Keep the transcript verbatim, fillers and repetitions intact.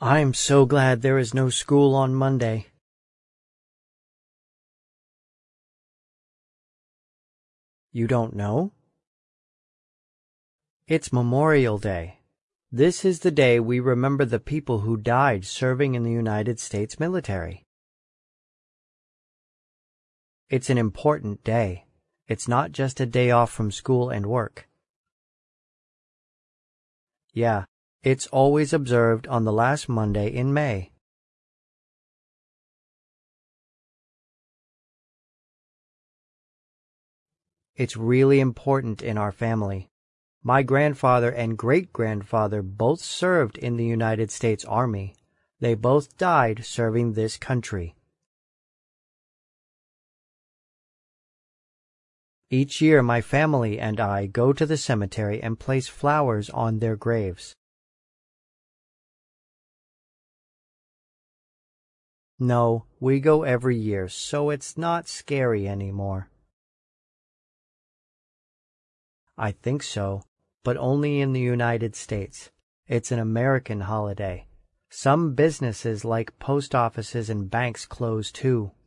I'm so glad there is no school on Monday. You don't know? It's Memorial Day. This is the day we remember the people who died serving in the United States military. It's an important day. It's not just a day off from school and work. Yeah, it's always observed on the last Monday in May. It's really important in our family. My grandfather and great-grandfather both served in the United States Army. They both died serving this country. Each year my family and I go to the cemetery and place flowers on their graves. No, we go every year, so it's not scary anymore. I think so, but only in the United States. It's an American holiday. Some businesses like post offices and banks close too.